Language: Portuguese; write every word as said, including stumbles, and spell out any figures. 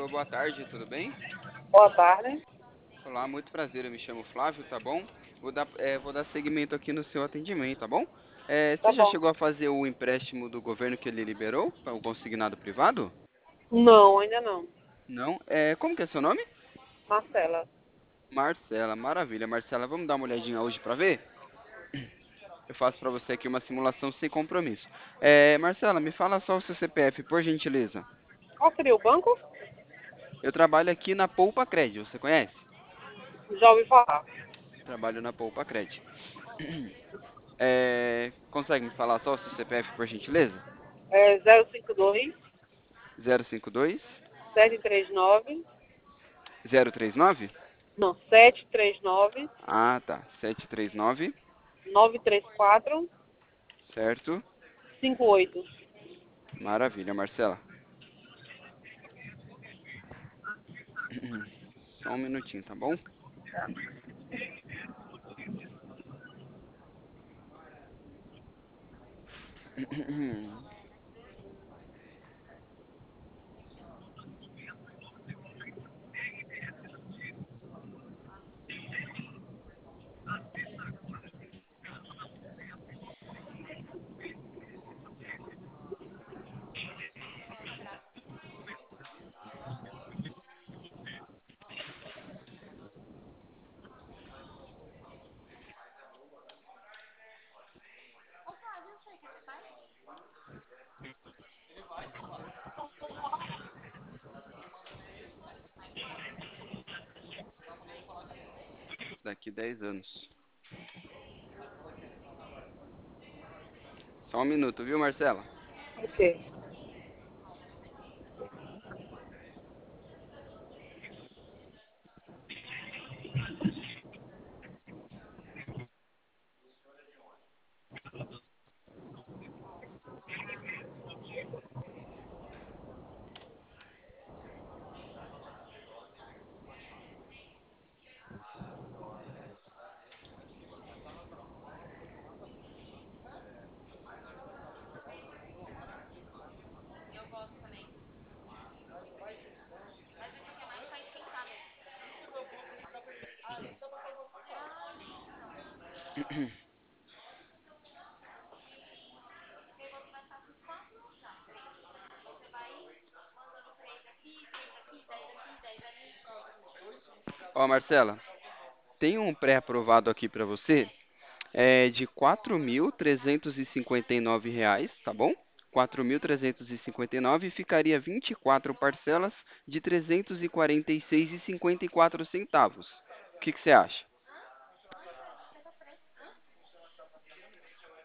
Alô, boa tarde, tudo bem? Boa tarde. Olá, muito prazer, eu me chamo Flávio, tá bom? Vou dar, é, vou dar seguimento aqui no seu atendimento, tá bom? É, você Tá já bom. chegou a fazer o empréstimo do governo que ele liberou, para o consignado privado? Não, ainda não. Não? É, como que é seu nome? Marcela. Marcela, maravilha. Marcela, vamos dar uma olhadinha hoje para ver? Eu faço para você aqui uma simulação sem compromisso. É, Marcela, me fala só o seu C P F, por gentileza. Qual seria o banco? Eu trabalho aqui na Poupa Cred, você conhece? Já ouvi falar. Trabalho na Poupa Cred. É, consegue me falar só o seu C P F, por gentileza? É zero cinco dois, Zero cinco dois sete três nove. zero três nove. Não, sete três nove, Ah, tá. Sete três nove, nove três quatro, certo? cinco oito. Maravilha, Marcela. Só um minutinho, tá bom? Daqui dez anos. Só um minuto, viu, Marcela? Ok. Ó, Marcela, tem um pré-aprovado aqui para você, é de quatro mil trezentos e cinquenta e nove reais, tá bom? Quatro mil trezentos e cinquenta e nove e ficaria vinte e quatro parcelas de trezentos e quarenta e seis e cinquenta e quatro centavos. O que que você acha?